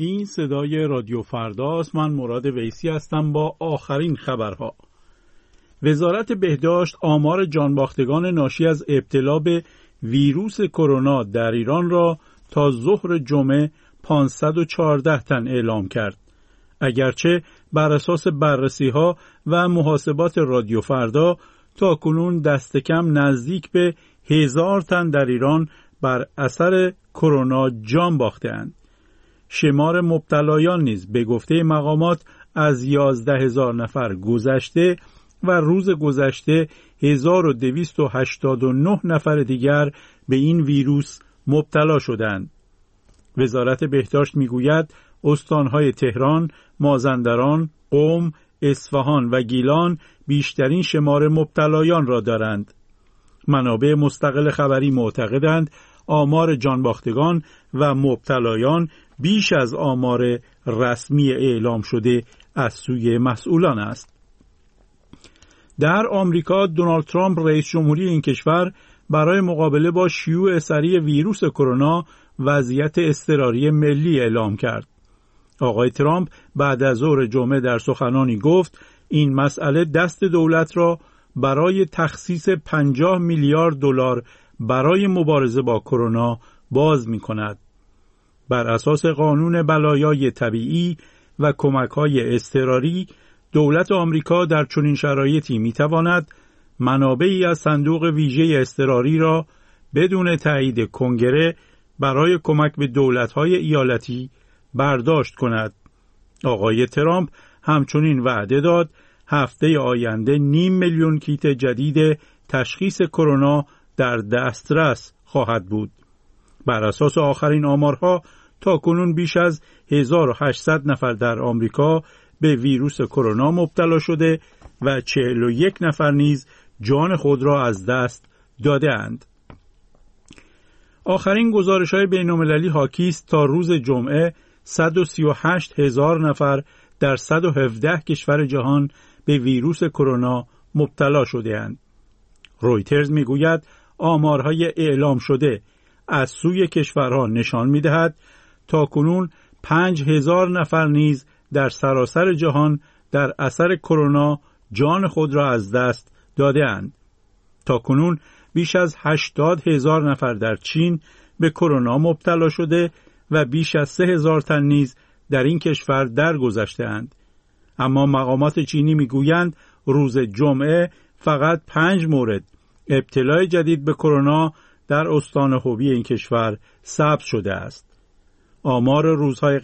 این صدای رادیو فرداست. من مراد ویسی هستم با آخرین خبرها. وزارت بهداشت آمار جانباختگان ناشی از ابتلا به ویروس کرونا در ایران را تا ظهر جمعه 514 تن اعلام کرد. اگرچه بر اساس بررسی‌ها و محاسبات رادیو فردا تاکنون دست کم نزدیک به 1000 تن در ایران بر اثر کرونا جان باخته‌اند. شمار مبتلایان نیز به گفته مقامات از 11,000 نفر گذشته و روز گذشته 1289 نفر دیگر به این ویروس مبتلا شدند. وزارت بهداشت میگوید استانهای تهران، مازندران، قم، اصفهان و گیلان بیشترین شمار مبتلایان را دارند. منابع مستقل خبری معتقدند آمار جانباختگان و مبتلایان بیش از آمار رسمی اعلام شده از سوی مسئولان است. در آمریکا دونالد ترامپ رئیس جمهوری این کشور برای مقابله با شیوع سریع ویروس کرونا وضعیت اضطراری ملی اعلام کرد. آقای ترامپ بعد از ظهر جمعه در سخنانی گفت این مسئله دست دولت را برای تخصیص 50 میلیارد دلار برای مبارزه با کرونا باز می کند. بر اساس قانون بلایای طبیعی و کمک‌های اضطراری، دولت آمریکا در چنین شرایطی می تواند منابعی از صندوق ویژه اضطراری را بدون تایید کنگره برای کمک به دولت‌های ایالتی برداشت کند. آقای ترامپ همچنین وعده داد هفته آینده 500,000 کیت جدید تشخیص کرونا در دسترس خواهد بود. بر اساس آخرین آمارها تاکنون بیش از 1800 نفر در آمریکا به ویروس کرونا مبتلا شده و 41 نفر نیز جان خود را از دست داده اند. آخرین گزارش‌های بین‌المللی حاکی است تا روز جمعه 138,000 نفر در 117 کشور جهان به ویروس کرونا مبتلا شده‌اند. رویترز میگوید آمارهای اعلام شده از سوی کشورها نشان می‌دهد تاکنون 5,000 نفر نیز در سراسر جهان در اثر کرونا جان خود را از دست داده‌اند. تاکنون بیش از 80,000 نفر در چین به کرونا مبتلا شده و بیش از 3,000 تن نیز در این کشور درگذشته‌اند. اما مقامات چینی میگویند روز جمعه فقط 5 مورد ابتلای جدید به کرونا در استان هوبی این کشور ثبت شده است. آمار روزهای